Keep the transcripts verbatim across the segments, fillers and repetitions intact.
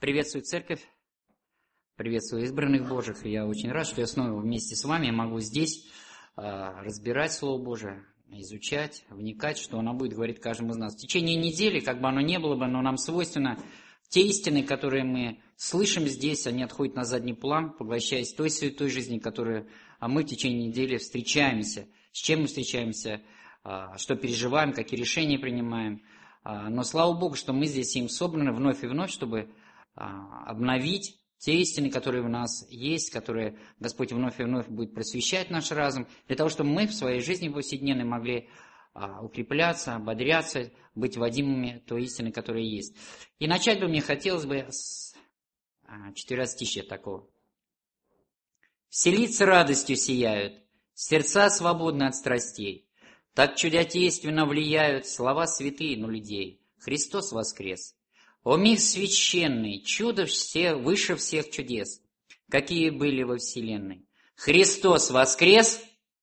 Приветствую церковь, приветствую избранных Божьих. Я очень рад, что я снова вместе с вами могу здесь а, разбирать Слово Божие, изучать, вникать, что оно будет говорить каждому из нас. В течение недели, как бы оно ни было бы, но нам свойственно те истины, которые мы слышим здесь, они отходят на задний план, поглощаясь той святой жизни, которую а мы в течение недели встречаемся. С чем мы встречаемся, а, что переживаем, какие решения принимаем. А, но слава Богу, что мы здесь им собраны вновь и вновь, чтобы обновить те истины, которые у нас есть, которые Господь вновь и вновь будет просвещать наш разум, для того, чтобы мы в своей жизни повседневной могли а, укрепляться, ободряться, быть водимыми той истины, которая есть. И начать бы мне хотелось бы с а, четверостишья такого. «Все лица радостью сияют, сердца свободны от страстей, так чудодейственно влияют слова святые на людей. Христос воскрес! О мир священный, чудо все, выше всех чудес, какие были во вселенной. Христос воскрес!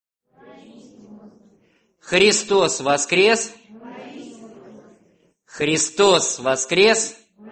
Христос воскрес! Христос воскрес!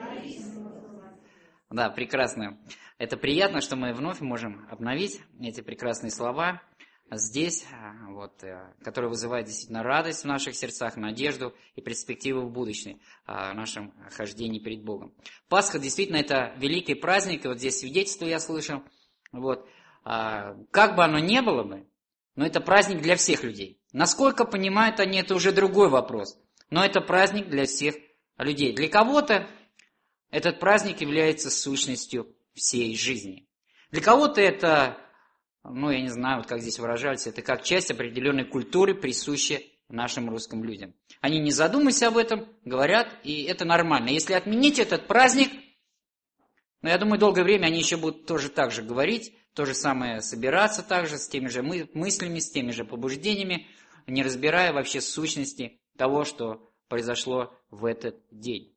Да, прекрасно. Это приятно, что мы вновь можем обновить эти прекрасные слова здесь, вот, которые вызывают действительно радость в наших сердцах, надежду и перспективу в будущем, в нашем хождении перед Богом. Пасха действительно это великий праздник, и вот здесь свидетельство я слышал. Вот. Как бы оно ни было бы, но это праздник для всех людей. Насколько понимают они, это уже другой вопрос. Но это праздник для всех людей. Для кого-то этот праздник является сущностью всей жизни. Для кого-то это... Ну, я не знаю, вот как здесь выражались, это как часть определенной культуры, присущей нашим русским людям. Они, не задумываясь об этом, говорят, и это нормально. Если отменить этот праздник, ну, я думаю, долгое время они еще будут тоже так же говорить, то же самое собираться также, с теми же мы, мыслями, с теми же побуждениями, не разбирая вообще сущности того, что произошло в этот день.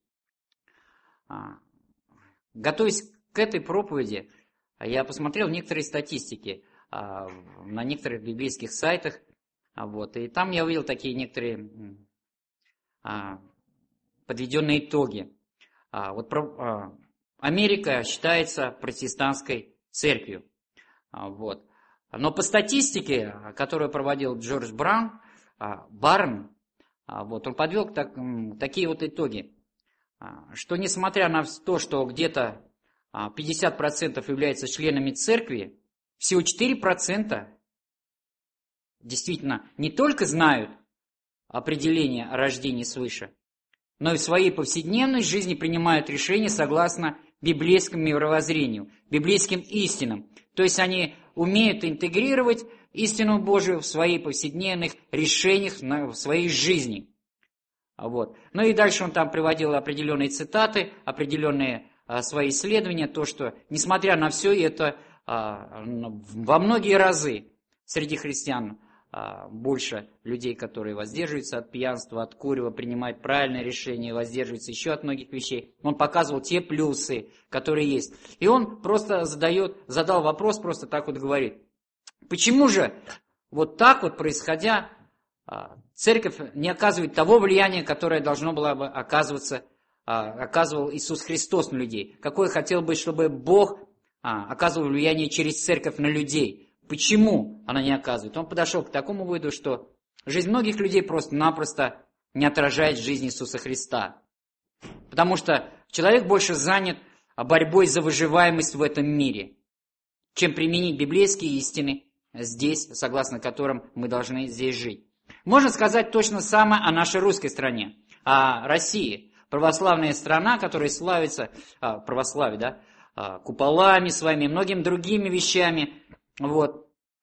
А, готовясь к этой проповеди, я посмотрел некоторые статистики на некоторых библейских сайтах, вот, и там я увидел такие некоторые а, подведенные итоги. А, вот, а, Америка считается протестантской церковью, а, вот. Но по статистике, которую проводил Джордж Браун, а, Барн, а, вот, он подвел так, такие вот итоги, а, что несмотря на то, что где-то пятьдесят процентов являются членами церкви, всего четыре процента действительно не только знают определение о рождении свыше, но и в своей повседневной жизни принимают решения согласно библейскому мировоззрению, библейским истинам. То есть они умеют интегрировать истину Божию в своих повседневных решениях, в своей жизни. Вот. Ну и дальше он там приводил определенные цитаты, определенные свои исследования, то, что, несмотря на все это, во многие разы среди христиан больше людей, которые воздерживаются от пьянства, от курева, принимают правильное решение, воздерживаются еще от многих вещей. Он показывал те плюсы, которые есть. И он просто задает, задал вопрос, просто так вот говорит. Почему же вот так вот происходя, церковь не оказывает того влияния, которое должно было бы оказываться, оказывал Иисус Христос на людей? Какое хотел бы, чтобы Бог а, оказывал влияние через церковь на людей? Почему она не оказывает? Он подошел к такому выводу, что жизнь многих людей просто-напросто не отражает жизнь Иисуса Христа. Потому что человек больше занят борьбой за выживаемость в этом мире, чем применить библейские истины здесь, согласно которым мы должны здесь жить. Можно сказать точно самое о нашей русской стране, о России. Православная страна, которая славится, а, православие, да, а, куполами своими, многими другими вещами, вот.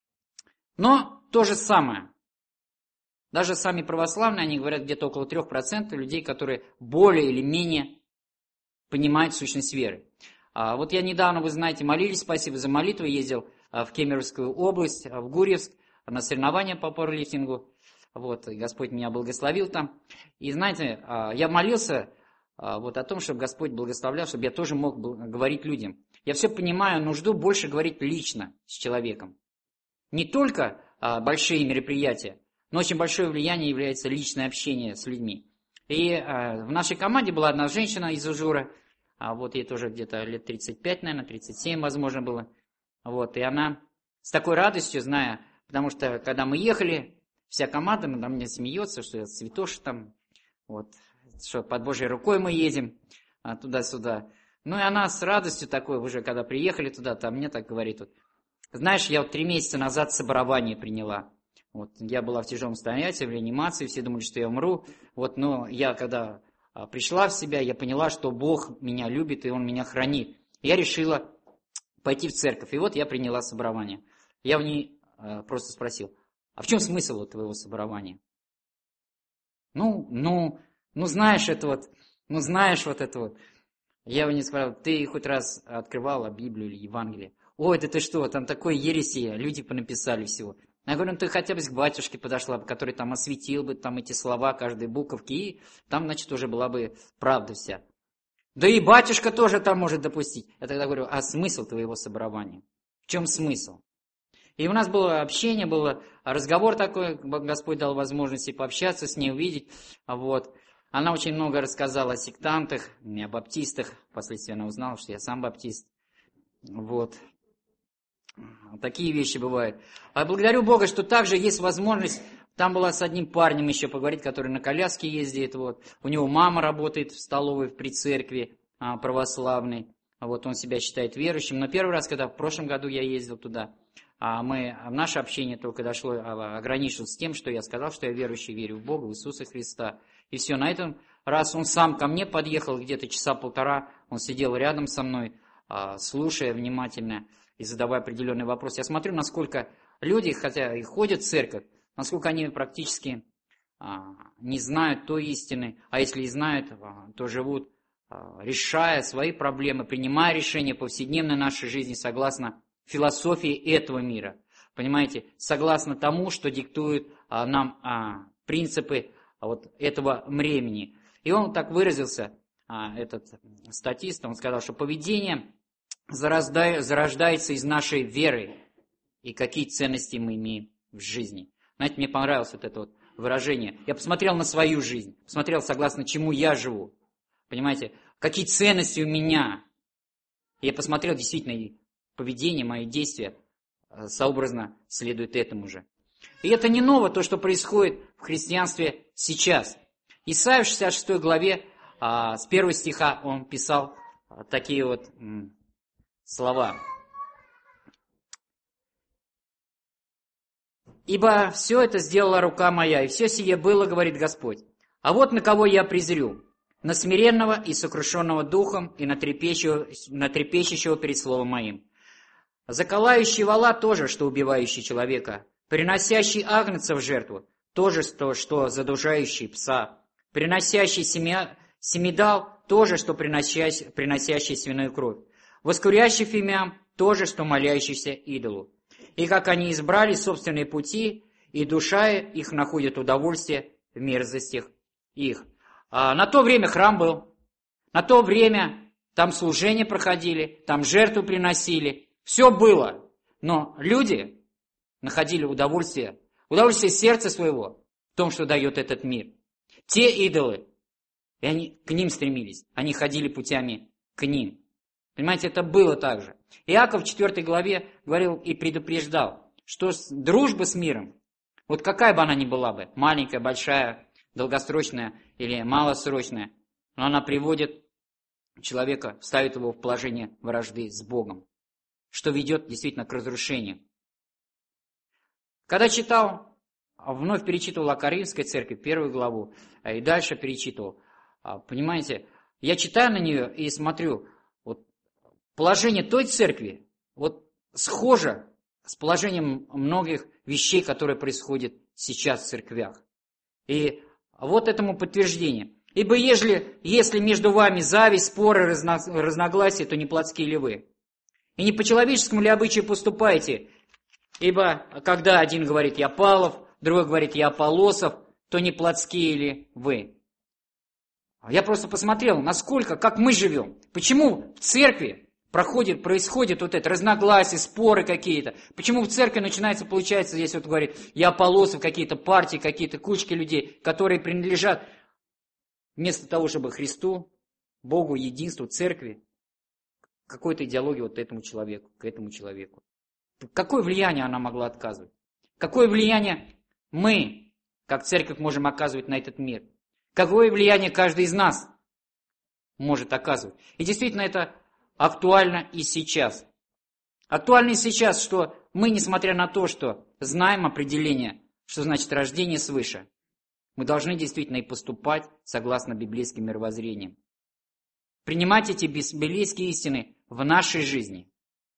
Но то же самое. Даже сами православные, они говорят, где-то около трех процентов людей, которые более или менее понимают сущность веры. А, вот я недавно, вы знаете, молились, спасибо за молитву, ездил а, в Кемеровскую область, а, в Гурьевск, на соревнования по пауэрлифтингу. Вот, и Господь меня благословил там. И знаете, я молился вот о том, чтобы Господь благословлял, чтобы я тоже мог говорить людям. Я все понимаю, нужду больше говорить лично с человеком. Не только большие мероприятия, но очень большое влияние является личное общение с людьми. И в нашей команде была одна женщина из Ужура, а вот ей тоже где-то лет тридцать пять, наверное, тридцать семь, возможно, было. Вот, и она с такой радостью, зная, потому что, когда мы ехали, вся команда на меня смеется, что я святош там, вот, что под Божьей рукой мы едем а, туда-сюда. Ну и она с радостью такой, уже когда приехали туда, там мне так говорит, вот, знаешь, я вот три месяца назад соборование приняла. Вот, я была в тяжелом состоянии, в реанимации, все думали, что я умру. Вот, но я когда а, пришла в себя, я поняла, что Бог меня любит и Он меня хранит. Я решила пойти в церковь. И вот я приняла соборование. Я в ней а, просто спросил, а в чем смысл вот твоего соборования? Ну, ну, ну знаешь это вот, ну знаешь вот это вот. Я в ней спрашивал, ты хоть раз открывала Библию или Евангелие? Ой, да ты что, там такое ереси, люди понаписали всего. Я говорю, ну ты хотя бы к батюшке подошла бы, который там осветил бы там эти слова, каждой буковки, и там, значит, уже была бы правда вся. Да и батюшка тоже там может допустить. Я тогда говорю, а смысл твоего соборования? В чем смысл? И у нас было общение, был разговор такой, Господь дал возможности пообщаться с ней, увидеть. Вот. Она очень много рассказала о сектантах, о баптистах. Впоследствии она узнала, что я сам баптист. Вот. Такие вещи бывают. А благодарю Бога, что также есть возможность, там была с одним парнем еще поговорить, который на коляске ездит. Вот. У него мама работает в столовой при церкви а, православной. Вот он себя считает верующим. Но первый раз, когда в прошлом году я ездил туда, а мы, наше общение только дошло, ограничилось с тем, что я сказал, что я верующий, верю в Бога, в Иисуса Христа. И все, на этом раз он сам ко мне подъехал, где-то часа полтора, он сидел рядом со мной, слушая внимательно и задавая определенный вопрос. Я смотрю, насколько люди, хотя и ходят в церковь, насколько они практически не знают той истины, а если и знают, то живут, решая свои проблемы, принимая решения повседневной нашей жизни согласно философии этого мира. Понимаете, согласно тому, что диктуют а, нам а, принципы а, вот этого времени. И он так выразился, а, этот статист, он сказал, что поведение зарождай, зарождается из нашей веры и какие ценности мы имеем в жизни. Знаете, мне понравилось вот это вот выражение. Я посмотрел на свою жизнь, посмотрел, согласно чему я живу. Понимаете, какие ценности у меня. И я посмотрел действительно поведение, мои действия сообразно следует этому же. И это не ново, то, что происходит в христианстве сейчас. Исайя в шестьдесят шестой главе, а, с первого стиха он писал а, такие вот м, слова. «Ибо все это сделала рука моя, и все сие было, говорит Господь. А вот на кого я презрю, на смиренного и сокрушенного духом, и на трепещущего, на трепещущего перед словом моим. Заколающий вола тоже, что убивающий человека, приносящий агнца в жертву, тоже то, что задушающий пса, приносящий семя, семидал, тоже, что приносящий, приносящий свиную кровь, воскурящий фимиам, тоже, что молящийся идолу. И как они избрали собственные пути, и душа их находит удовольствие в мерзостях их». А на то время храм был, на то время там служения проходили, там жертву приносили. Все было, но люди находили удовольствие, удовольствие сердца своего в том, что дает этот мир. Те идолы, и они к ним стремились, они ходили путями к ним. Понимаете, это было так же. Иаков в четвёртой главе говорил и предупреждал, что дружба с миром, вот какая бы она ни была бы, маленькая, большая, долгосрочная или малосрочная, но она приводит человека, ставит его в положение вражды с Богом, что ведет действительно к разрушению. Когда читал, вновь перечитывал о Коринфской церкви, первую главу, и дальше перечитывал, понимаете, я читаю на нее и смотрю, вот положение той церкви вот схоже с положением многих вещей, которые происходят сейчас в церквях. И вот этому подтверждение. «Ибо ежели, если между вами зависть, споры, разно, разногласия, то не плотские ли вы? И не по человеческому ли обычаю поступаете? Ибо когда один говорит «я Павлов», другой говорит «я Аполлосов», то не плотские ли вы?» Я просто посмотрел, насколько, как мы живем. Почему в церкви проходит, происходит вот это разногласия, споры какие-то. Почему в церкви начинается, получается, здесь вот говорит «я Аполлосов», какие-то партии, какие-то кучки людей, которые принадлежат вместо того, чтобы Христу, Богу, единству, церкви, какой-то идеологии вот этому человеку, к этому человеку. Какое влияние она могла оказывать? Какое влияние мы, как церковь, можем оказывать на этот мир? Какое влияние каждый из нас может оказывать? И действительно это актуально и сейчас. Актуально и сейчас, что мы, несмотря на то, что знаем определение, что значит рождение свыше, мы должны действительно и поступать согласно библейским мировоззрениям. Принимать эти библейские истины в нашей жизни.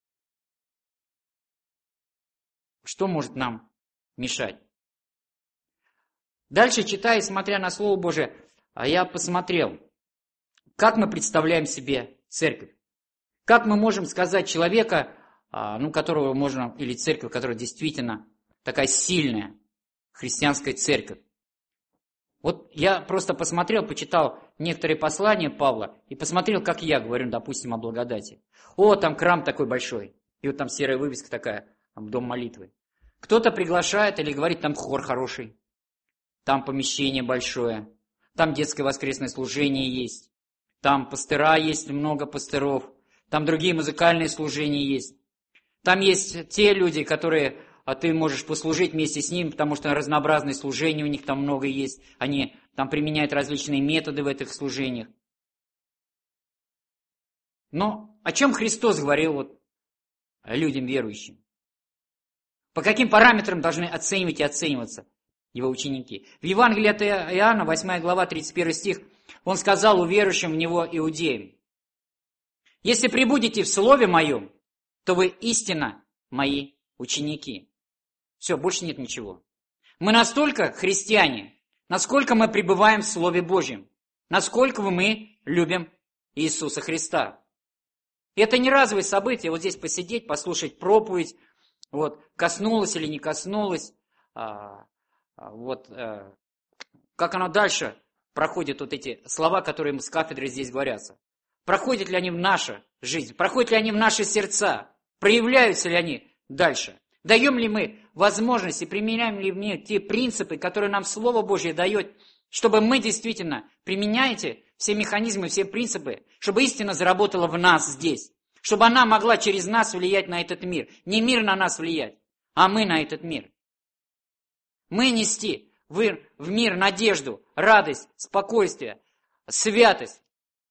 Что может нам мешать? Дальше, читая и смотря на Слово Божие, я посмотрел, как мы представляем себе церковь. Как мы можем сказать человека, ну, которого можно, или церковь, которая действительно такая сильная, христианская церковь. Вот я просто посмотрел, почитал некоторые послания Павла и посмотрел, как я говорю, допустим, о благодати. О, там храм такой большой, и вот там серая вывеска такая, там дом молитвы. Кто-то приглашает или говорит, там хор хороший, там помещение большое, там детское воскресное служение есть, там пастыра есть, много пастыров, там другие музыкальные служения есть. Там есть те люди, которые, а ты можешь послужить вместе с ними, потому что разнообразные служения у них там много есть. Они там применяют различные методы в этих служениях. Но о чем Христос говорил вот людям верующим? По каким параметрам должны оценивать и оцениваться его ученики? В Евангелии от Иоанна, восьмая глава, тридцать первый стих, он сказал уверующим в него иудеям: «Если пребудете в слове моем, то вы истинно мои ученики». Все, больше нет ничего. Мы настолько христиане, насколько мы пребываем в Слове Божьем, насколько мы любим Иисуса Христа. И это не разовое событие, вот здесь посидеть, послушать проповедь, вот, коснулось или не коснулось, а, а, вот, а, как оно дальше проходит, вот эти слова, которые с кафедры здесь говорятся. Проходят ли они в нашу жизнь, проходят ли они в наши сердца, проявляются ли они дальше. Даем ли мы возможность и применяем ли мы те принципы, которые нам Слово Божье дает, чтобы мы действительно, применяете все механизмы, все принципы, чтобы истина заработала в нас здесь, чтобы она могла через нас влиять на этот мир. Не мир на нас влиять, а мы на этот мир. Мы нести в мир надежду, радость, спокойствие, святость.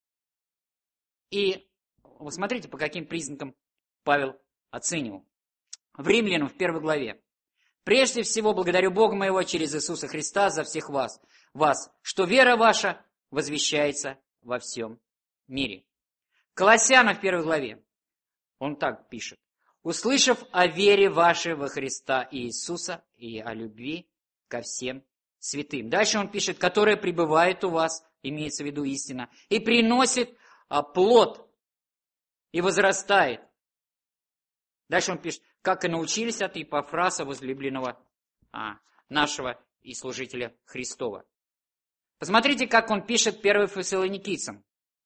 И вот смотрите, по каким признакам Павел оценивал. В Римлянам в первой главе. «Прежде всего благодарю Бога моего через Иисуса Христа за всех вас, вас, что вера ваша возвещается во всем мире». Колоссянам в первой главе он так пишет: «Услышав о вере вашей во Христа Иисуса и о любви ко всем святым». Дальше он пишет: «Которая пребывает у вас», имеется в виду истина, «и приносит а, плод, и возрастает». Дальше он пишет: «Как и научились от Епафраса, возлюбленного а, нашего и служителя Христова». Посмотрите, как он пишет первым Фессалоникийцам.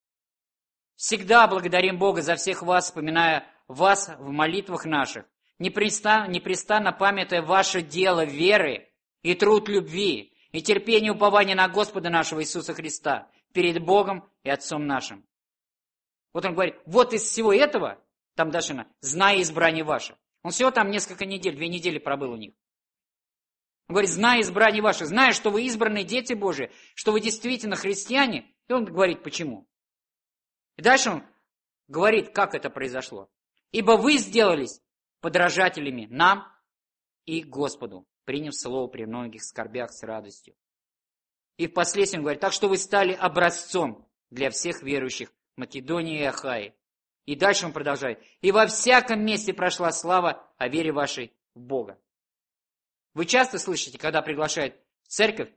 «Всегда благодарим Бога за всех вас, вспоминая вас в молитвах наших, непрестанно, непрестанно памятая ваше дело веры и труд любви, и терпение и упования на Господа нашего Иисуса Христа перед Богом и Отцом нашим». Вот он говорит, вот из всего этого, там дальше, зная избрание ваше. Он всего там несколько недель, две недели пробыл у них. Он говорит, зная избрание ваше, зная, что вы избранные дети Божии, что вы действительно христиане, и он говорит, почему. И дальше он говорит, как это произошло. «Ибо вы сделались подражателями нам и Господу, приняв слово при многих скорбях с радостью». И впоследствии он говорит, так что вы стали образцом для всех верующих Македонии и Ахаи. И дальше он продолжает. «И во всяком месте прошла слава о вере вашей в Бога». Вы часто слышите, когда приглашают в церковь,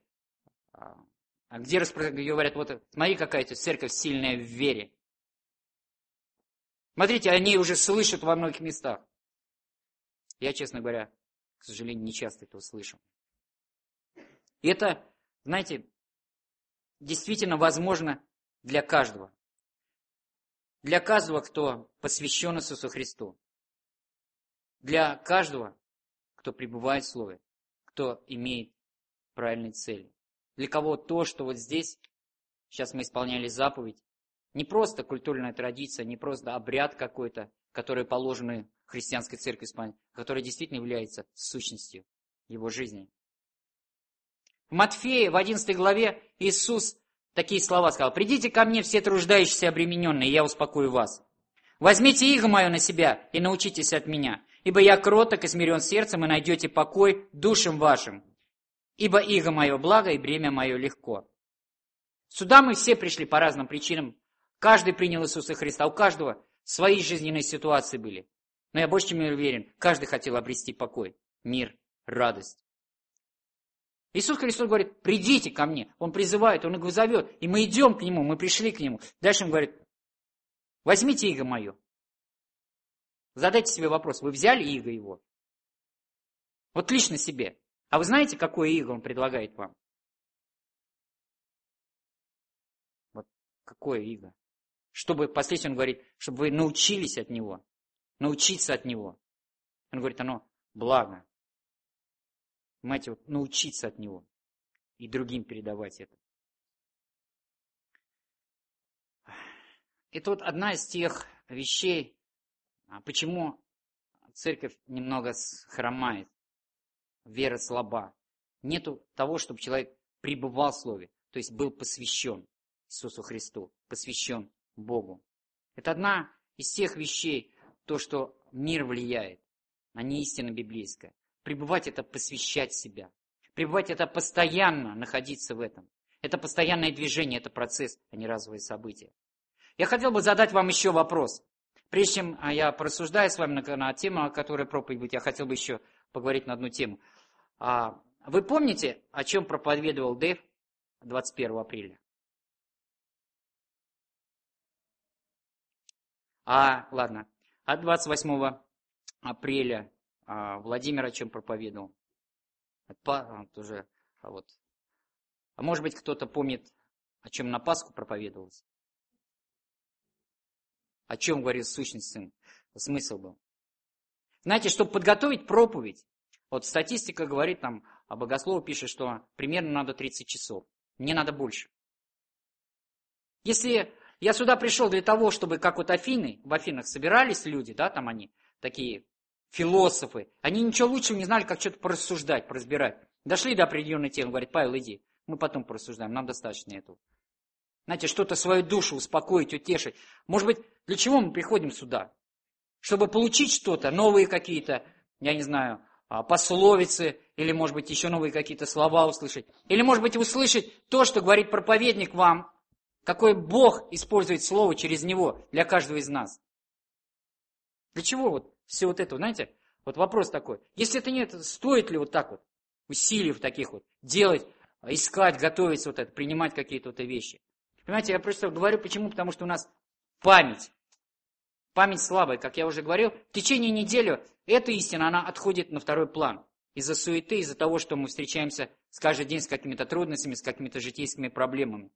где говорят, вот смотри, какая-то церковь сильная в вере. Смотрите, они уже слышат во многих местах. Я, честно говоря, к сожалению, не часто этого слышу. И это, знаете, действительно возможно для каждого. Для каждого, кто посвящен Иисусу Христу. Для каждого, кто пребывает в Слове, кто имеет правильные цели. Для кого то, что вот здесь, сейчас мы исполняли заповедь, Не просто культурная традиция, не просто обряд какой-то, который положен христианской церкви исполнять, который действительно является сущностью его жизни. В Матфея, в одиннадцатой главе, Иисус такие слова сказал: «Придите ко мне, все труждающиеся и обремененные, и я успокою вас. Возьмите иго мое на себя и научитесь от меня, ибо я кроток и смирен сердцем, и найдете покой душам вашим. Ибо иго мое благо, и бремя мое легко». Сюда мы все пришли по разным причинам. Каждый принял Иисуса Христа, у каждого свои жизненные ситуации были. Но я больше чем уверен, каждый хотел обрести покой, мир, радость. Иисус Христос говорит: придите ко мне. Он призывает, Он их зовет. И мы идем к Нему, мы пришли к Нему. Дальше Он говорит: возьмите иго мое. Задайте себе вопрос: вы взяли иго Его? Вот лично себе. А вы знаете, какое иго Он предлагает вам? Вот какое иго? Чтобы, последствия Он говорит, чтобы вы научились от Него. Научиться от Него. Он говорит, оно благо. Понимаете, вот научиться от Него. И другим передавать это. Это вот одна из тех вещей, почему церковь немного хромает. Вера слаба. Нету того, чтобы человек пребывал в Слове. То есть был посвящен Иисусу Христу. Посвящен Богу. Это одна из тех вещей, то, что мир влияет, а не истина библейская. Пребывать – это посвящать себя. Пребывать – это постоянно находиться в этом. Это постоянное движение, это процесс, а не разовые события. Я хотел бы задать вам еще вопрос. Прежде чем я порассуждаю с вами на, на тему, о которой проповедь будет, я хотел бы еще поговорить на одну тему. А, вы помните, о чем проповедовал Дэйв двадцать первого апреля? А, ладно. А двадцать восьмого апреля а, Владимир о чем проповедовал? А, тоже, а вот. А может быть, кто-то помнит, о чем на Пасху проповедовалось? О чем говорил сущность Сын? Смысл был. Знаете, чтобы подготовить проповедь, вот статистика говорит, там, а богослов пишет, что примерно надо тридцать часов. Мне надо больше. Если я сюда пришел для того, чтобы, как вот Афины, в Афинах собирались люди, да, там они, такие философы, они ничего лучшего не знали, как что-то порассуждать, поразбирать. Дошли до определенной темы, говорит: Павел, иди, мы потом порассуждаем, нам достаточно этого. Знаете, что-то свою душу успокоить, утешить. Может быть, для чего мы приходим сюда? Чтобы получить что-то, новые какие-то, я не знаю, пословицы, или, может быть, еще новые какие-то слова услышать. Или, может быть, услышать то, что говорит проповедник вам, какой Бог использует слово через него для каждого из нас. Для чего вот все вот это, знаете, вот вопрос такой. Если это нет, стоит ли вот так вот, усилий в таких вот, делать, искать, готовить вот это, принимать какие-то вот вещи? Понимаете, я просто говорю, почему? Потому что у нас память. Память слабая, как я уже говорил. В течение недели эта истина, она отходит на второй план. Из-за суеты, из-за того, что мы встречаемся с каждый день с какими-то трудностями, с какими-то житейскими проблемами.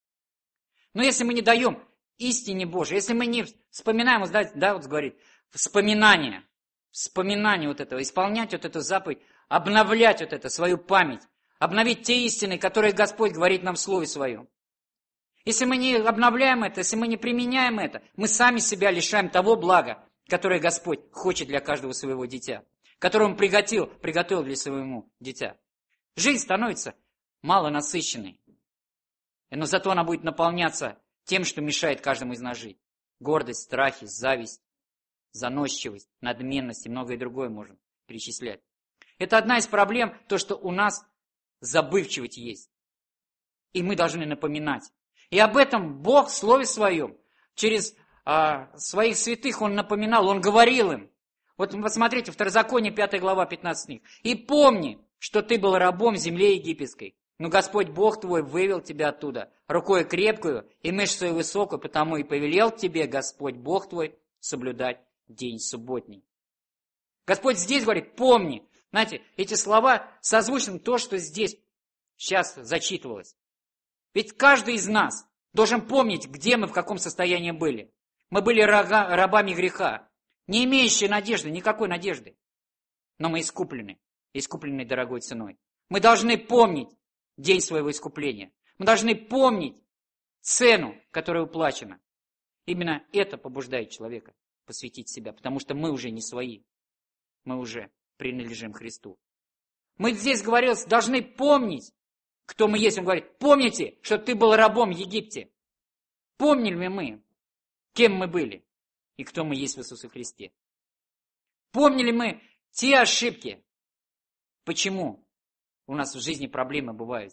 Но если мы не даем истине Божией, если мы не вспоминаем, вот, да, вот говорит, вспоминание, вспоминание вот этого, исполнять вот эту заповедь, обновлять вот это, свою память, обновить те истины, которые Господь говорит нам в Слове Своем. Если мы не обновляем это, если мы не применяем это, мы сами себя лишаем того блага, которое Господь хочет для каждого своего дитя, которое Он приготовил, приготовил для своего дитя. Жизнь становится малонасыщенной, но зато она будет наполняться тем, что мешает каждому из нас жить. Гордость, страхи, зависть, заносчивость, надменность и многое другое можем перечислять. Это одна из проблем, то, что у нас забывчивость есть. И мы должны напоминать. И об этом Бог в Слове Своем, через а, своих святых Он напоминал, Он говорил им. Вот посмотрите, Второзаконие, пятая глава, пятнадцатый стих. «И помни, что ты был рабом в земле египетской, но Господь Бог твой вывел тебя оттуда рукой крепкую и мышцей высокую, потому и повелел тебе Господь Бог твой соблюдать день субботний». Господь здесь говорит: помни. Знаете, эти слова созвучны то, что здесь сейчас зачитывалось. Ведь каждый из нас должен помнить, где мы, в каком состоянии были. Мы были рога, рабами греха, не имеющие надежды, никакой надежды. Но мы искуплены, искуплены дорогой ценой. Мы должны помнить день своего искупления. Мы должны помнить цену, которая уплачена. Именно это побуждает человека посвятить себя, потому что мы уже не свои. Мы уже принадлежим Христу. Мы здесь, говорилось, должны помнить, кто мы есть. Он говорит, помните, что ты был рабом в Египте. Помнили ли мы, кем мы были и кто мы есть в Иисусе Христе? Помнили мы те ошибки, почему у нас в жизни проблемы бывают?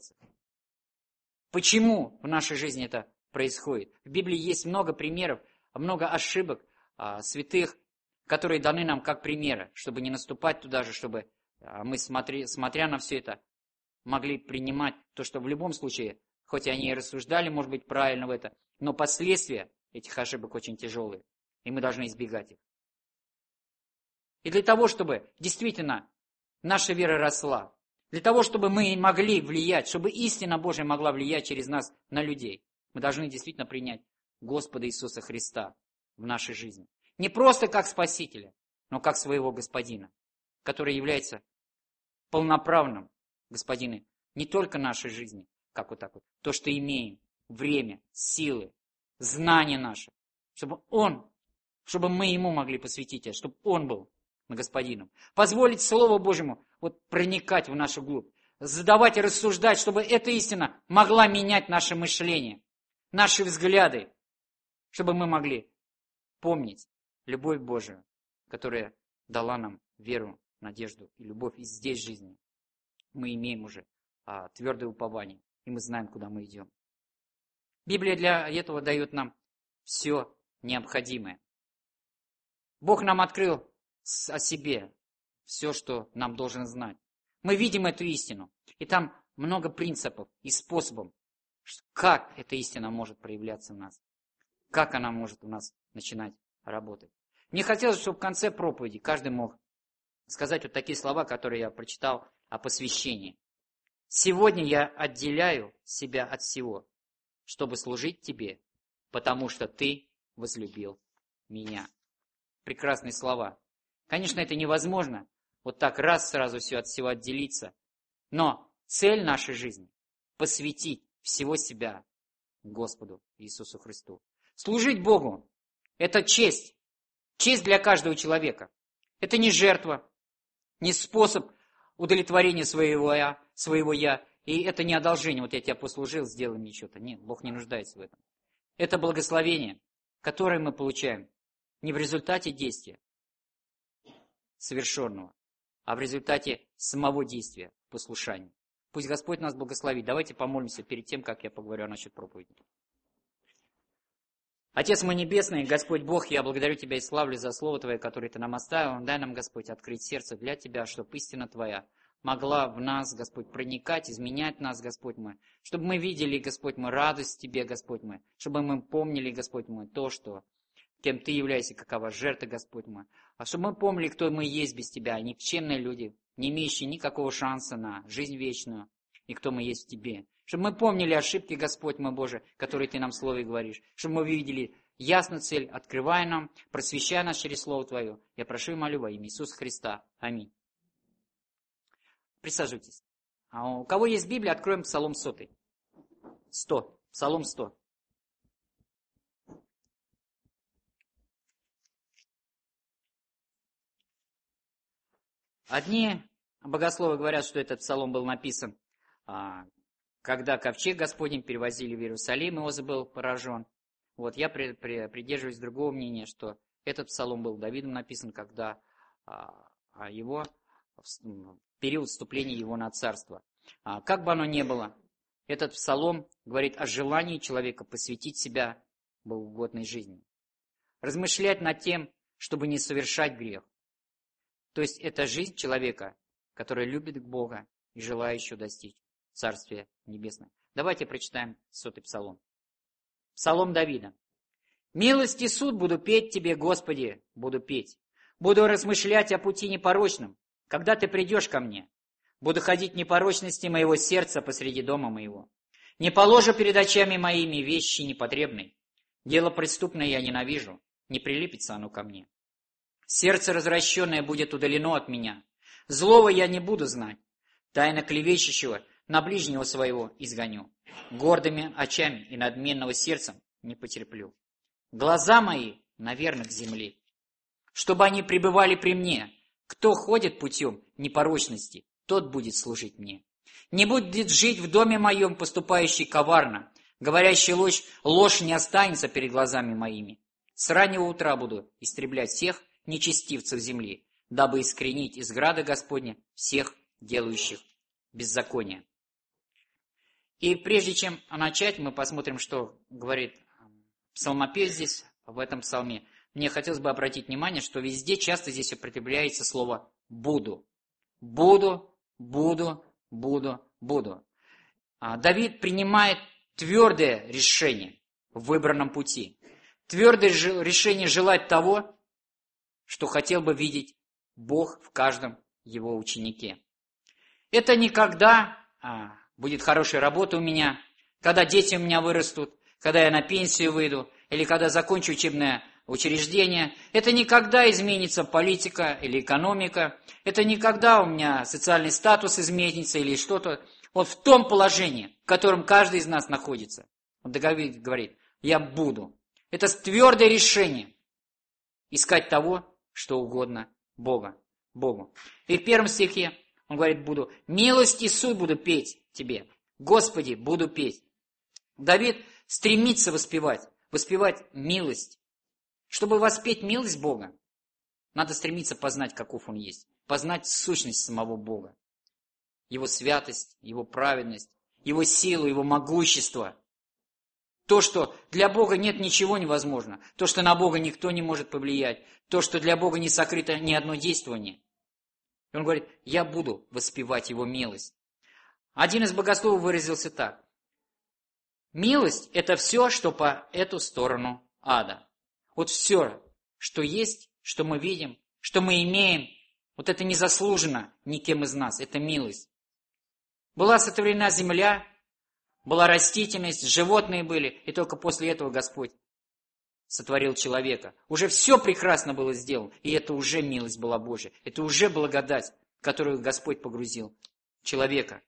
Почему в нашей жизни это происходит? В Библии есть много примеров, много ошибок а, святых, которые даны нам как примеры, чтобы не наступать туда же, чтобы а, мы, смотри, смотря на все это, могли принимать то, что в любом случае, хоть они и рассуждали, может быть, правильно в это, но последствия этих ошибок очень тяжелые, и мы должны избегать их. И для того, чтобы действительно наша вера росла, для того, чтобы мы могли влиять, чтобы истина Божия могла влиять через нас на людей, мы должны действительно принять Господа Иисуса Христа в нашей жизни. Не просто как Спасителя, но как своего Господина, который является полноправным Господином не только нашей жизни, как вот так вот, то, что имеем, время, силы, знания наши, чтобы Он, чтобы мы Ему могли посвятить это, чтобы Он был Господином. Позволить Слову Божьему вот проникать в нашу глубь, задавать и рассуждать, чтобы эта истина могла менять наше мышление, наши взгляды, чтобы мы могли помнить любовь Божию, которая дала нам веру, надежду и любовь и здесь в жизни. Мы имеем уже а, твердое упование, и мы знаем, куда мы идем. Библия для этого дает нам все необходимое. Бог нам открыл о себе все, что нам должен знать. Мы видим эту истину, и там много принципов и способов, как эта истина может проявляться в нас, как она может у нас начинать работать. Мне хотелось, чтобы в конце проповеди каждый мог сказать вот такие слова, которые я прочитал о посвящении. «Сегодня я отделяю себя от всего, чтобы служить тебе, потому что ты возлюбил меня». Прекрасные слова. Конечно, это невозможно вот так раз сразу все от всего отделиться. Но цель нашей жизни – посвятить всего себя Господу Иисусу Христу. Служить Богу – это честь. Честь для каждого человека. Это не жертва, не способ удовлетворения своего «я», своего «я». И это не одолжение. Вот я тебя послужил, сделай мне что-то. Нет, Бог не нуждается в этом. Это благословение, которое мы получаем не в результате действия совершенного, а в результате самого действия, послушания. Пусть Господь нас благословит. Давайте помолимся перед тем, как я поговорю насчет проповеди. Отец мой Небесный, Господь Бог, я благодарю Тебя и славлю за Слово Твое, которое Ты нам оставил. Дай нам, Господь, открыть сердце для Тебя, чтобы истина Твоя могла в нас, Господь, проникать, изменять нас, Господь мой. Чтобы мы видели, Господь мой, радость в Тебе, Господь мой. Чтобы мы помнили, Господь мой, то, что кем Ты являешься, какова жертва, Господь мой. А чтобы мы помнили, кто мы есть без Тебя, никчемные люди, не имеющие никакого шанса на жизнь вечную, и кто мы есть в Тебе. Чтобы мы помнили ошибки, Господь мой Боже, которые Ты нам в Слове говоришь. Чтобы мы видели ясно цель, открывай нам, просвещай нас через Слово Твое. Я прошу и молю во имя Иисуса Христа. Аминь. Присаживайтесь. А у кого есть Библия, откроем Псалом сотый. Сто. Псалом сто. Одни богословы говорят, что этот псалом был написан, когда ковчег Господень перевозили в Иерусалим, Иоза был поражен. Вот я при, при, придерживаюсь другого мнения, что этот псалом был Давидом написан, когда а, его, в период вступления его на царство. А, как бы оно ни было, этот псалом говорит о желании человека посвятить себя богоугодной жизни. Размышлять над тем, чтобы не совершать грех. То есть это жизнь человека, который любит Бога и желающего достичь Царствия Небесного. Давайте прочитаем сотый псалом. Псалом Давида. «Милость и суд буду петь Тебе, Господи, буду петь. Буду размышлять о пути непорочном, когда Ты придешь ко мне. Буду ходить в непорочности моего сердца посреди дома моего. Не положу перед очами моими вещи непотребной. Дело преступное я ненавижу, не прилипится оно ко мне. Сердце развращенное будет удалено от меня. Злого я не буду знать. Тайно клевещущего на ближнего своего изгоню. Гордыми очами и надменного сердцем не потерплю. глаза мои наверно к земле, чтобы они пребывали при мне. Кто ходит путем непорочности, тот будет служить мне. Не будет жить в доме моем поступающий коварно, говорящий ложь, ложь не останется перед глазами моими. С раннего утра буду истреблять всех нечестивцев земли, дабы искоренить из града Господня всех делающих беззаконие. И прежде чем начать, мы посмотрим, что говорит псалмопевец здесь, в этом псалме. Мне хотелось бы обратить внимание, что везде часто здесь употребляется слово «буду». Буду, буду, буду, буду. Давид принимает твердое решение в выбранном пути. Твердое решение желать того, что хотел бы видеть Бог в каждом его ученике. Это не когда а, будет хорошая работа у меня, когда дети у меня вырастут, когда я на пенсию выйду, или когда закончу учебное учреждение. Это не когда изменится политика или экономика. Это не когда у меня социальный статус изменится или что-то. Вот в том положении, в котором каждый из нас находится. Он говорит, я буду. Это твердое решение искать того, что угодно Бога, Богу. И в первом стихе он говорит, буду милость и суд буду петь тебе. Господи, буду петь. Давид стремится воспевать, воспевать милость. Чтобы воспеть милость Бога, надо стремиться познать, каков Он есть. Познать сущность самого Бога. Его святость, Его праведность, Его силу, Его могущество. То, что для Бога нет ничего невозможно. То, что на Бога никто не может повлиять. То, что для Бога не сокрыто ни одно действование. И он говорит, я буду воспевать Его милость. Один из богословов выразился так. Милость – это все, что по эту сторону ада. Вот все, что есть, что мы видим, что мы имеем, вот это не заслужено никем из нас, это милость. Была сотворена земля, была растительность, животные были, и только после этого Господь сотворил человека. Уже все прекрасно было сделано, и это уже милость была Божья, это уже благодать, которую Господь погрузил в человека.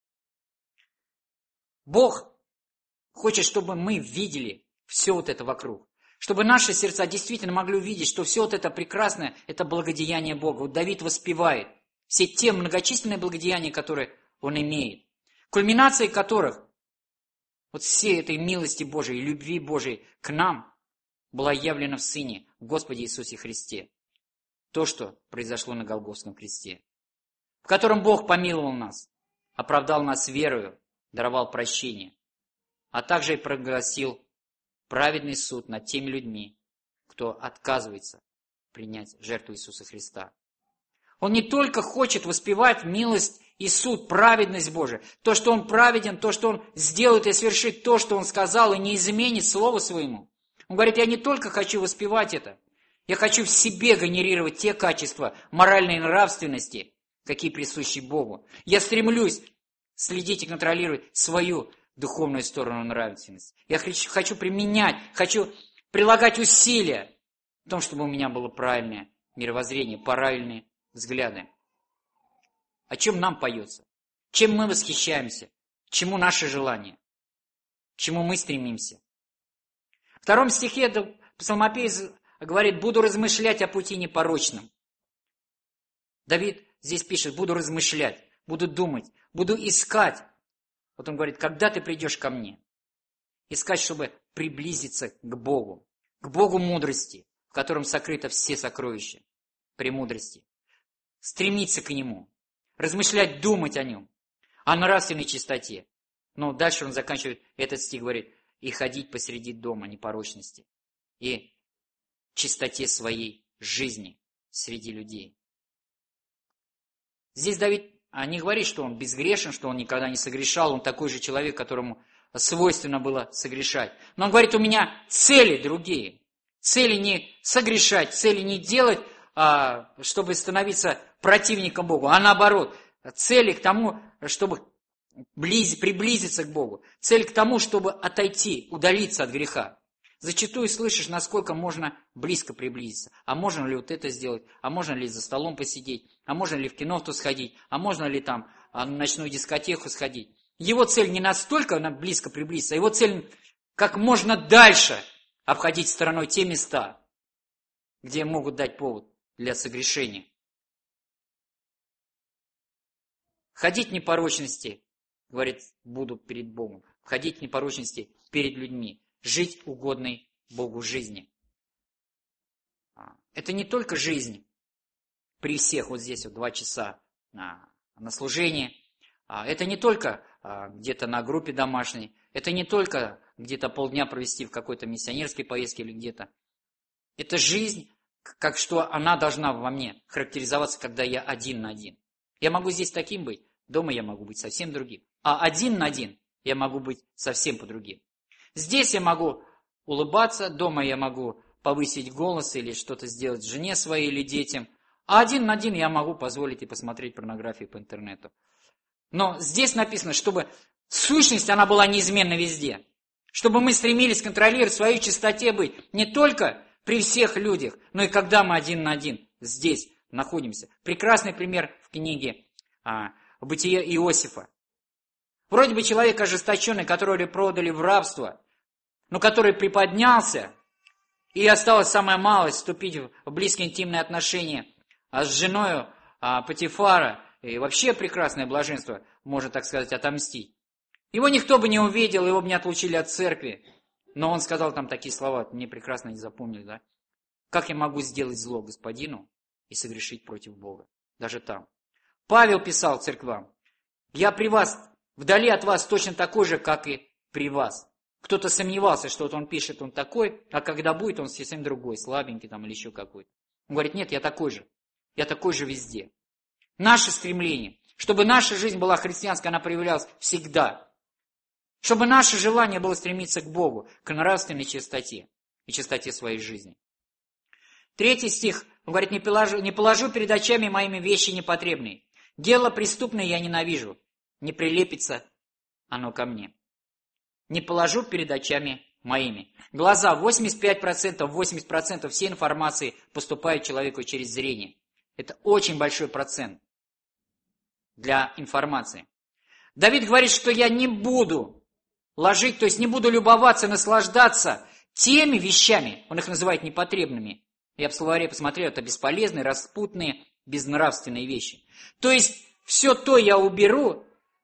Бог хочет, чтобы мы видели все вот это вокруг. Чтобы наши сердца действительно могли увидеть, что все вот это прекрасное, это благодеяние Бога. Вот Давид воспевает все те многочисленные благодеяния, которые он имеет. Кульминацией которых, вот всей этой милости Божией, любви Божией к нам, была явлена в Сыне, в Господе Иисусе Христе. То, что произошло на Голгофском кресте. В котором Бог помиловал нас, оправдал нас верою, даровал прощение, а также и прогласил праведный суд над теми людьми, кто отказывается принять жертву Иисуса Христа. Он не только хочет воспевать милость и суд, праведность Божия, то, что Он праведен, то, что Он сделает и совершит то, что Он сказал, и не изменит слову Своему. Он говорит, я не только хочу воспевать это, я хочу в себе генерировать те качества моральной нравственности, какие присущи Богу. Я стремлюсь следить и контролировать свою духовную сторону нравственности. Я хочу применять, хочу прилагать усилия в том, чтобы у меня было правильное мировоззрение, правильные взгляды. О чем нам поется? Чем мы восхищаемся? Чему наше желание? К чему мы стремимся? В втором стихе псалмопевец говорит, буду размышлять о пути непорочном. Давид здесь пишет, буду размышлять, буду думать, буду искать. Вот он говорит, когда ты придешь ко мне? Искать, чтобы приблизиться к Богу, к Богу мудрости, в котором сокрыто все сокровища премудрости. Стремиться к Нему, размышлять, думать о Нем, о нравственной чистоте. Но дальше он заканчивает этот стих, говорит, и ходить посреди дома непорочности и чистоте своей жизни среди людей. Здесь Давид не говорит, что он безгрешен, что он никогда не согрешал, он такой же человек, которому свойственно было согрешать. Но он говорит, у меня цели другие. Цели не согрешать, цели не делать, чтобы становиться противником Богу, а наоборот, цели к тому, чтобы приблизиться к Богу, цель к тому, чтобы отойти, удалиться от греха. Зачастую слышишь, насколько можно близко приблизиться. А можно ли вот это сделать? А можно ли за столом посидеть? А можно ли в кино-то сходить? А можно ли там на ночную дискотеку сходить? Его цель не настолько близко приблизиться, его цель как можно дальше обходить стороной те места, где могут дать повод для согрешения. Ходить в непорочности, говорит, буду перед Богом. Ходить в непорочности перед людьми. Жить угодной Богу жизни. Это не только жизнь при всех вот здесь вот два часа на, на служении. Это не только где-то на группе домашней. Это не только где-то полдня провести в какой-то миссионерской поездке или где-то. Это жизнь, как что она должна во мне характеризоваться, когда я один на один. Я могу здесь таким быть, дома я могу быть совсем другим. А один на один я могу быть совсем по-другим. Здесь я могу улыбаться, дома я могу повысить голос или что-то сделать жене своей или детям. А один на один я могу позволить и посмотреть порнографию по интернету. Но здесь написано, чтобы сущность, она была неизменна везде. Чтобы мы стремились контролировать в своей чистоте быть не только при всех людях, но и когда мы один на один здесь находимся. Прекрасный пример в книге а, «Бытие Иосифа». Вроде бы человек ожесточенный, которого продали в рабство, но который приподнялся, и осталось самое малое вступить в близкие интимные отношения а с женой а, Потифара, и вообще прекрасное блаженство, можно так сказать, отомстить. Его никто бы не увидел, его бы не отлучили от церкви. Но он сказал там такие слова, мне прекрасно не запомнили, да? Как я могу сделать зло господину и согрешить против Бога? Даже там. Павел писал церквам, я при вас, вдали от вас точно такой же, как и при вас. Кто-то сомневался, что вот он пишет, он такой, а когда будет, он совсем другой, слабенький там или еще какой-то. Он говорит, нет, я такой же. Я такой же везде. Наше стремление, чтобы наша жизнь была христианской, она проявлялась всегда. Чтобы наше желание было стремиться к Богу, к нравственной чистоте и чистоте своей жизни. Третий стих, он говорит, не положу, не положу перед очами моими вещи непотребные. Дело преступное я ненавижу, не прилепится оно ко мне. Не положу перед очами моими. Глаза, восемьдесят пять процентов, восемьдесят процентов всей информации поступает человеку через зрение. Это очень большой процент для информации. Давид говорит, что я не буду ложить, то есть не буду любоваться, наслаждаться теми вещами, он их называет непотребными. Я в словаре посмотрел, это бесполезные, распутные, безнравственные вещи. То есть все то я уберу,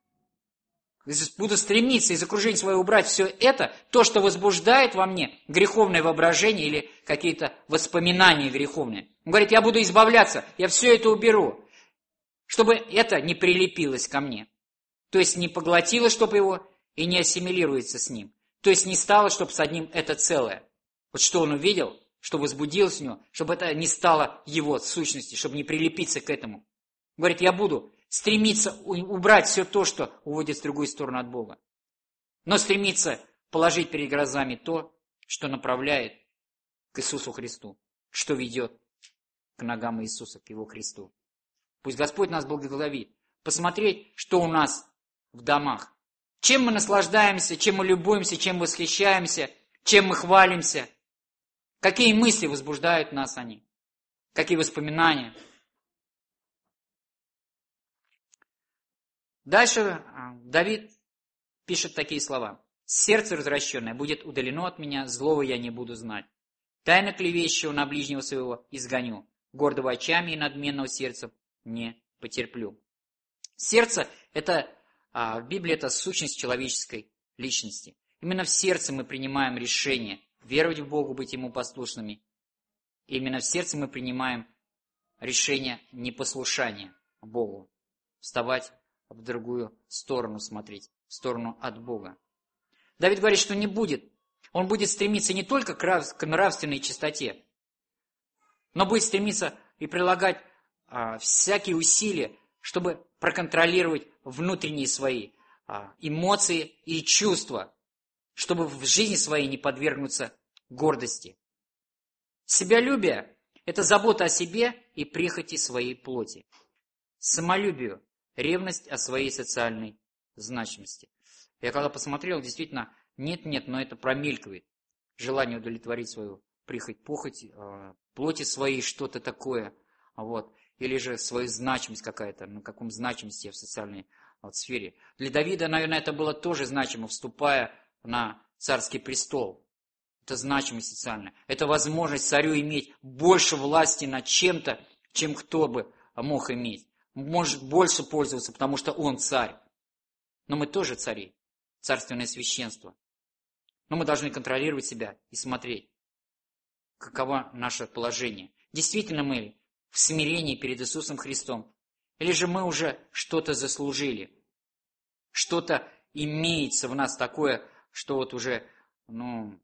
буду стремиться из окружения своего убрать все это, то, что возбуждает во мне греховное воображение или какие-то воспоминания греховные. Он говорит, я буду избавляться, я все это уберу, чтобы это не прилепилось ко мне. То есть не поглотило, чтобы его, и не ассимилируется с ним. То есть не стало, чтобы с одним это целое. Вот что он увидел, что возбудилось у него, чтобы это не стало его сущности, чтобы не прилепиться к этому. Говорит, я буду стремиться убрать все то, что уводит в другую сторону от Бога. Но стремиться положить перед глазами то, что направляет к Иисусу Христу, что ведет к ногам Иисуса, к Его Христу. Пусть Господь нас благословит. Посмотреть, что у нас в домах. Чем мы наслаждаемся, чем мы любуемся, чем восхищаемся, чем мы хвалимся. Какие мысли возбуждают нас они. Какие воспоминания. Дальше Давид пишет такие слова. «Сердце развращенное будет удалено от меня, злого я не буду знать. Тайно клевещущего на ближнего своего изгоню, гордого очами и надменного сердца не потерплю». Сердце – это, в Библии, это сущность человеческой личности. Именно в сердце мы принимаем решение веровать в Бога, быть Ему послушными. И именно в сердце мы принимаем решение непослушания Богу, вставать в другую сторону смотреть, в сторону от Бога. Давид говорит, что не будет. Он будет стремиться не только к нравственной чистоте, но будет стремиться и прилагать а, всякие усилия, чтобы проконтролировать внутренние свои а, эмоции и чувства, чтобы в жизни своей не подвергнуться гордости. Себялюбие – это забота о себе и прихоти своей плоти. Самолюбию – ревность о своей социальной значимости. Я когда посмотрел, действительно, нет-нет, но это промелькивает. Желание удовлетворить свою прихоть, похоть, э, плоти своей, что-то такое. Вот. Или же свою значимость какая-то, на каком значимости в социальной вот, сфере. Для Давида, наверное, это было тоже значимо, вступая на царский престол. Это значимость социальная. Это возможность царю иметь больше власти над чем-то, чем кто бы мог иметь. Может больше пользоваться, потому что он царь. Но мы тоже цари. Царственное священство. Но мы должны контролировать себя и смотреть, каково наше положение. Действительно мы в смирении перед Иисусом Христом? Или же мы уже что-то заслужили? Что-то имеется в нас такое, что вот уже, ну,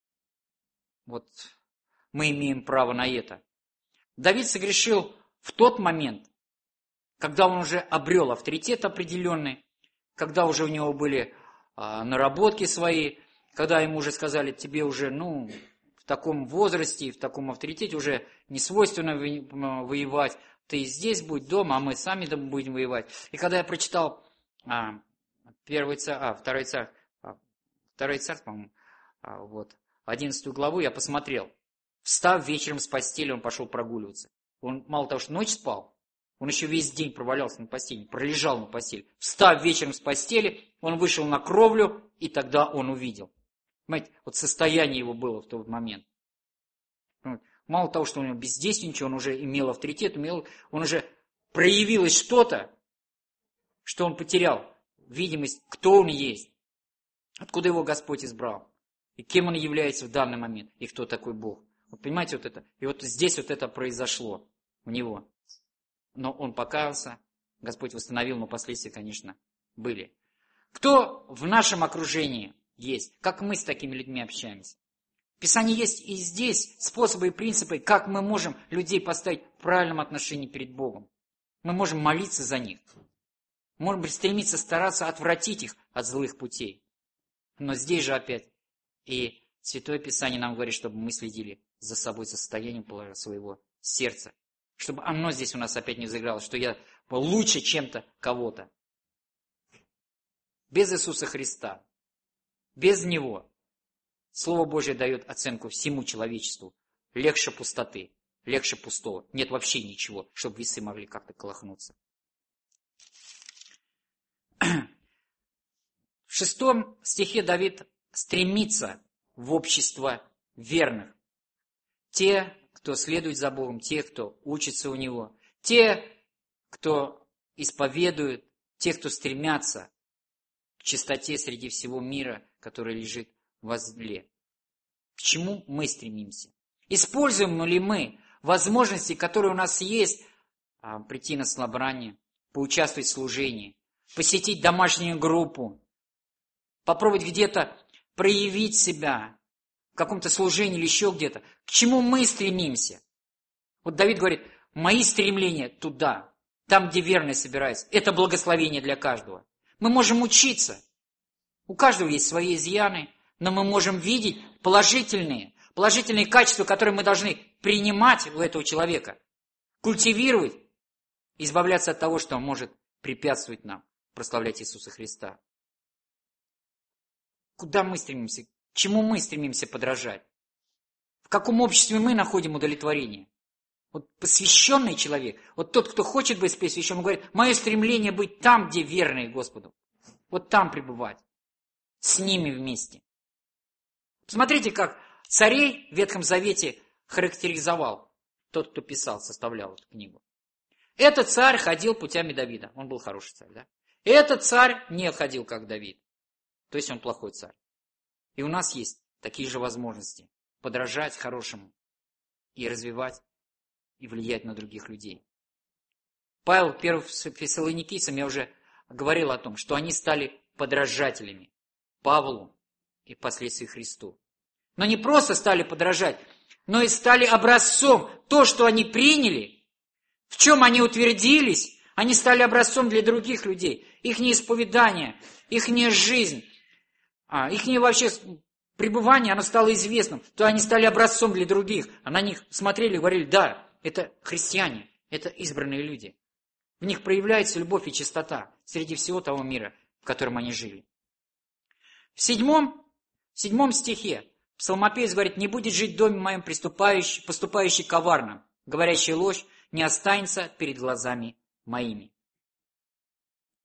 вот мы имеем право на это. Давид согрешил в тот момент, когда он уже обрел авторитет определенный, когда уже у него были а, наработки свои, когда ему уже сказали, тебе уже, ну, в таком возрасте, в таком авторитете уже не свойственно воевать, ты здесь будь дома, а мы сами будем воевать. И когда я прочитал а, первый царь, а, второй царь, а, второй царь, по-моему, а, вот, одиннадцатую главу, я посмотрел. Встав вечером с постели, он пошел прогуливаться. Он мало того, что ночь спал, он еще весь день провалялся на постели, пролежал на постели. Встав вечером с постели, он вышел на кровлю, и тогда он увидел. Понимаете, вот состояние его было в тот момент. Мало того, что он бездействовал, он уже имел авторитет, имел, он уже проявилось что-то, что он потерял видимость, кто он есть, откуда его Господь избрал, и кем он является в данный момент, и кто такой Бог. Вот понимаете, вот это, и вот здесь вот это произошло у него. Но он покаялся, Господь восстановил, но последствия, конечно, были. Кто в нашем окружении есть? Как мы с такими людьми общаемся? В Писании есть и здесь способы и принципы, как мы можем людей поставить в правильном отношении перед Богом. Мы можем молиться за них. Можем стремиться стараться отвратить их от злых путей. Но здесь же опять и Святое Писание нам говорит, чтобы мы следили за собой, за состоянием своего сердца. Чтобы оно здесь у нас опять не заиграло, что я лучше чем-то кого-то. Без Иисуса Христа, без Него, Слово Божье дает оценку всему человечеству. Легче пустоты, легче пустого. Нет вообще ничего, чтобы весы могли как-то колыхнуться. В шестом стихе Давид стремится в общество верных. Те, кто следует за Богом, те, кто учится у Него, те, кто исповедует, те, кто стремятся к чистоте среди всего мира, который лежит возле. К чему мы стремимся? Используем ли мы возможности, которые у нас есть, прийти на собрание, поучаствовать в служении, посетить домашнюю группу, попробовать где-то проявить себя в каком-то служении или еще где-то? К чему мы стремимся? Вот Давид говорит, мои стремления туда, там, где верные собираются. Это благословение для каждого. Мы можем учиться. У каждого есть свои изъяны, но мы можем видеть положительные, положительные качества, которые мы должны принимать у этого человека, культивировать, избавляться от того, что может препятствовать нам прославлять Иисуса Христа. Куда мы стремимся? К чему мы стремимся подражать? В каком обществе мы находим удовлетворение? Вот посвященный человек, вот тот, кто хочет быть посвященным, говорит, мое стремление быть там, где верные Господу. Вот там пребывать. С ними вместе. Смотрите, как царей в Ветхом Завете характеризовал тот, кто писал, составлял эту книгу. Этот царь ходил путями Давида. Он был хороший царь, да? Этот царь не ходил, как Давид. То есть он плохой царь. И у нас есть такие же возможности. Подражать хорошему. И развивать, и влиять на других людей. Павел, первым фессалоникийцам, я уже говорил о том, что они стали подражателями Павлу и впоследствии Христу. Но не просто стали подражать, но и стали образцом. То, что они приняли, в чем они утвердились, они стали образцом для других людей. Их исповедание, их жизнь, а, их вообще пребывание, оно стало известным. То они стали образцом для других. А на них смотрели и говорили, да, это христиане, это избранные люди. В них проявляется любовь и чистота среди всего того мира, в котором они жили. В седьмом, в седьмом стихе псалмопевец говорит, не будет жить в доме моем приступающий, поступающий коварно, говорящий ложь, не останется перед глазами моими.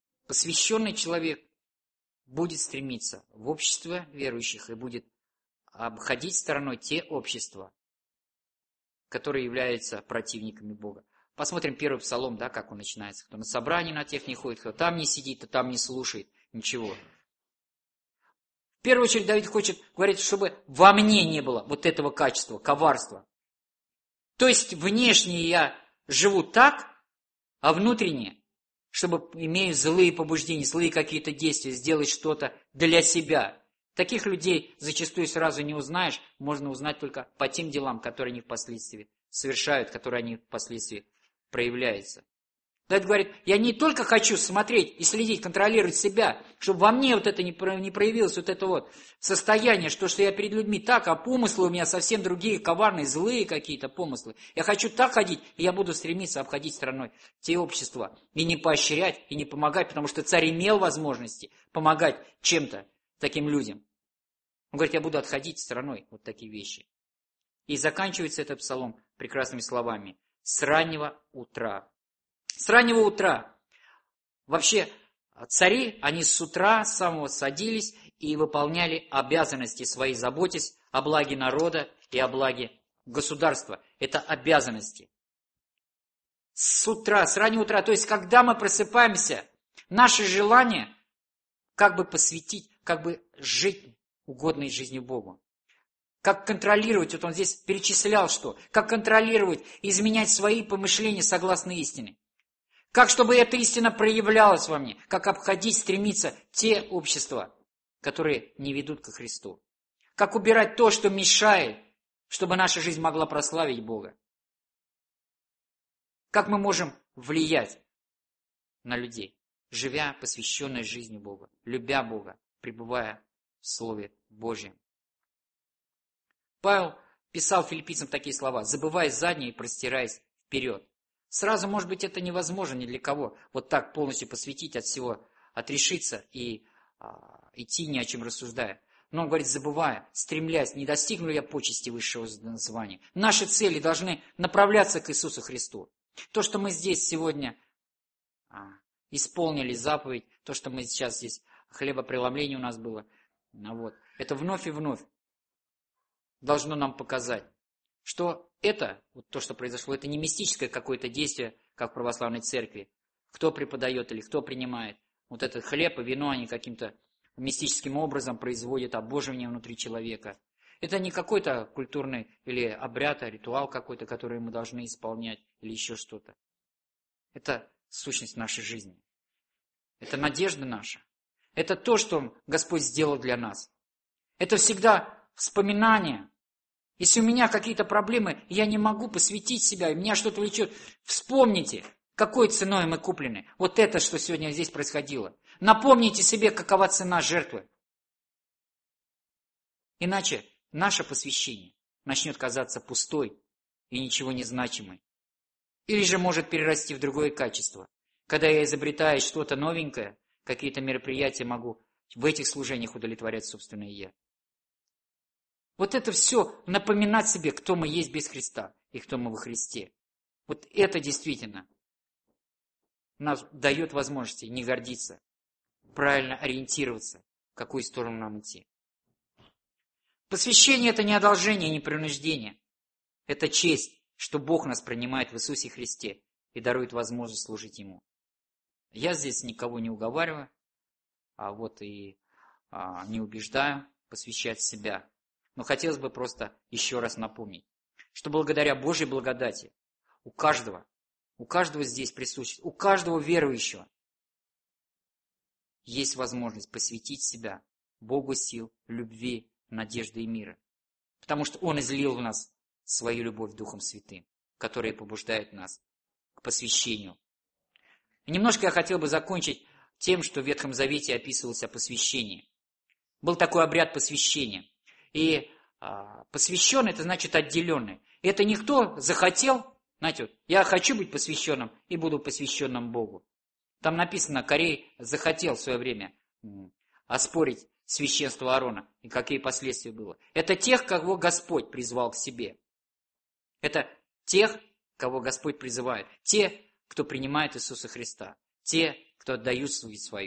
Посвященный человек будет стремиться в общество верующих и будет обходить стороной те общества, которые являются противниками Бога. Посмотрим первый псалом, да, как он начинается. Кто на собрании на тех не ходит, кто там не сидит, кто там не слушает. Ничего. В первую очередь Давид хочет говорить, чтобы во мне не было вот этого качества, коварства. То есть внешне я живу так, а внутренне, чтобы имею злые побуждения, злые какие-то действия, сделать что-то для себя. Таких людей зачастую сразу не узнаешь, можно узнать только по тем делам, которые они впоследствии совершают, которые они впоследствии проявляются. Давид говорит, я не только хочу смотреть и следить, контролировать себя, чтобы во мне вот это не проявилось, вот это вот состояние, что, что я перед людьми так, а помыслы у меня совсем другие, коварные, злые какие-то помыслы. Я хочу так ходить, и я буду стремиться обходить стороной те общества, и не поощрять, и не помогать, потому что царь имел возможности помогать чем-то таким людям. Он говорит, я буду отходить стороной вот такие вещи. И заканчивается этот псалом прекрасными словами. С раннего утра. С раннего утра. Вообще, цари, они с утра, с самого садились и выполняли обязанности свои, заботясь о благе народа и о благе государства. Это обязанности. С утра, с раннего утра. То есть, когда мы просыпаемся, наше желание как бы посвятить, как бы жить угодной жизнью Богу. Как контролировать, вот он здесь перечислял что, как контролировать, изменять свои помышления согласно истине. Как, чтобы эта истина проявлялась во мне, как обходить, стремиться те общества, которые не ведут ко Христу. Как убирать то, что мешает, чтобы наша жизнь могла прославить Бога. Как мы можем влиять на людей, живя посвященной жизнью Бога, любя Бога, пребывая в Слове Божьем. Павел писал филиппийцам такие слова: «Забывая заднее и простираясь вперед». Сразу, может быть, это невозможно ни для кого, вот так полностью посвятить от всего, отрешиться и а, идти ни о чем рассуждая. Но он говорит, забывая, стремляясь, не достигну я почести высшего звания. Наши цели должны направляться к Иисусу Христу. То, что мы здесь сегодня а, исполнили заповедь, то, что мы сейчас здесь, хлебопреломление у нас было, вот, это вновь и вновь должно нам показать, что это, вот то, что произошло, это не мистическое какое-то действие, как в православной церкви. Кто преподает или кто принимает. Вот этот хлеб и вино, они каким-то мистическим образом производят обоживание внутри человека. Это не какой-то культурный или обряд, а ритуал какой-то, который мы должны исполнять, или еще что-то. Это сущность нашей жизни. Это надежда наша. Это то, что Господь сделал для нас. Это всегда вспоминание. Если у меня какие-то проблемы, я не могу посвятить себя, и меня что-то влечет, вспомните, какой ценой мы куплены. Вот это, что сегодня здесь происходило. Напомните себе, какова цена жертвы. Иначе наше посвящение начнет казаться пустой и ничего не значимой. Или же может перерасти в другое качество. Когда я изобретаю что-то новенькое, какие-то мероприятия могу в этих служениях удовлетворять собственное «я». Вот это все напоминать себе, кто мы есть без Христа и кто мы во Христе. Вот это действительно нас дает возможности не гордиться, правильно ориентироваться, в какую сторону нам идти. Посвящение – это не одолжение, не принуждение. Это честь, что Бог нас принимает в Иисусе Христе и дарует возможность служить Ему. Я здесь никого не уговариваю, а вот и а, не убеждаю посвящать себя. Но хотелось бы просто еще раз напомнить, что благодаря Божьей благодати у каждого, у каждого здесь присутствует, у каждого верующего есть возможность посвятить себя Богу сил, любви, надежды и мира. Потому что Он излил в нас свою любовь Духом Святым, которая побуждает нас к посвящению. И немножко я хотел бы закончить тем, что в Ветхом Завете описывалось о посвящении. Был такой обряд посвящения. И а, посвященный, это значит отделенный. И это никто захотел, знаете, вот, я хочу быть посвященным и буду посвященным Богу. Там написано, Корей захотел в свое время м, оспорить священство Аарона. И какие последствия было. Это тех, кого Господь призвал к себе. Это тех, кого Господь призывает. Те, кто принимает Иисуса Христа. Те, кто отдают свою свою.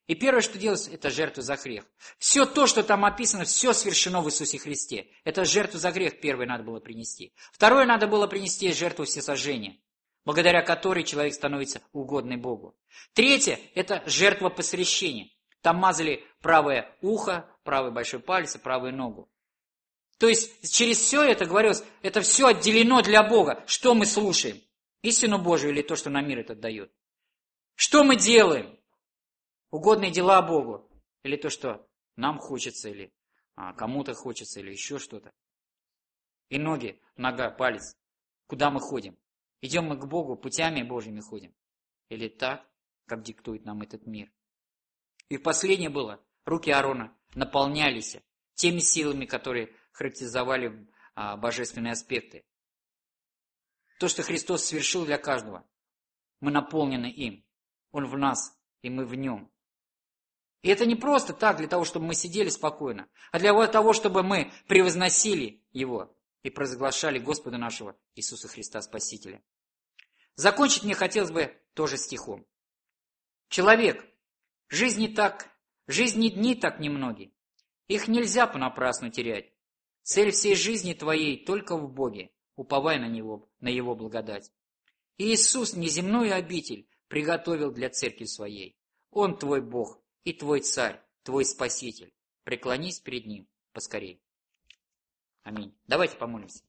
И первое, что делается, это жертва за грех. Все то, что там описано, все совершено в Иисусе Христе. Это жертву за грех первое надо было принести. Второе надо было принести жертву всесожжения, благодаря которой человек становится угодный Богу. Третье – это жертва посвящения. Там мазали правое ухо, правый большой палец и правую ногу. То есть через все это, говорилось, это все отделено для Бога. Что мы слушаем? Истину Божию или то, что нам мир этот дает? Что мы делаем? Угодные дела Богу? Или то, что нам хочется, или а, кому-то хочется, или еще что-то? И ноги, нога, палец. Куда мы ходим? Идем мы к Богу, путями Божьими ходим? Или так, как диктует нам этот мир? И последнее было, руки Аарона наполнялись теми силами, которые характеризовали а, божественные аспекты. То, что Христос совершил для каждого, мы наполнены им. Он в нас, и мы в нем. И это не просто так, для того, чтобы мы сидели спокойно, а для того, чтобы мы превозносили Его и провозглашали Господа нашего Иисуса Христа Спасителя. Закончить мне хотелось бы тоже стихом. Человек, жизни так, жизни дни так немногие, их нельзя понапрасну терять. Цель всей жизни твоей только в Боге, уповай на Него, на Его благодать. И Иисус неземную обитель приготовил для церкви своей. Он твой Бог и твой Царь, твой Спаситель. Преклонись перед Ним поскорей. Аминь. Давайте помолимся.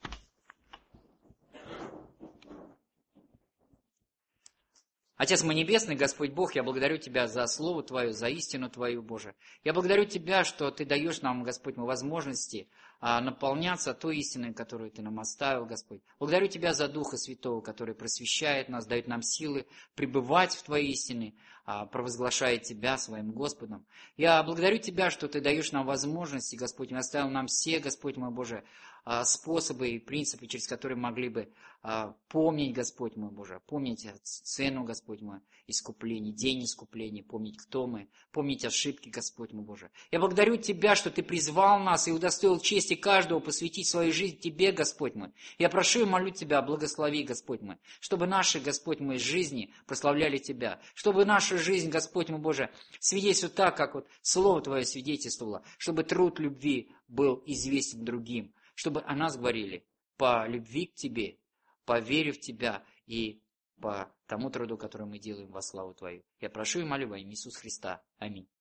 Отец мой небесный, Господь Бог, я благодарю Тебя за Слово Твое, за истину Твою, Боже. Я благодарю Тебя, что Ты даешь нам, Господь мой, возможности а, наполняться той истиной, которую Ты нам оставил, Господь. Благодарю Тебя за Духа Святого, который просвещает нас, дает нам силы пребывать в Твоей истине, а, провозглашая Тебя своим Господом. Я благодарю Тебя, что Ты даешь нам возможности, Господь, мой, оставил нам все, Господь мой, Боже, а, способы и принципы, через которые могли бы а, помнить, Господь мой, Боже, помнить цену, Господь мой, искупления, день искупления, помнить, кто мы, помнить ошибки, Господь мой, Боже. Я благодарю Тебя, что Ты призвал нас и удостоил чести каждого посвятить свою жизнь Тебе, Господь мой. Я прошу и молю Тебя, благослови, Господь мой, чтобы наши, Господь мой, жизни прославляли Тебя, чтобы наша жизнь, Господь мой, Боже, свидетельствовала так, как вот Слово Твое свидетельствовало, чтобы труд любви был известен другим, чтобы о нас говорили по любви к Тебе, по вере в Тебя и по тому труду, который мы делаем во славу Твою. Я прошу и молю во имя Иисуса Христа. Аминь.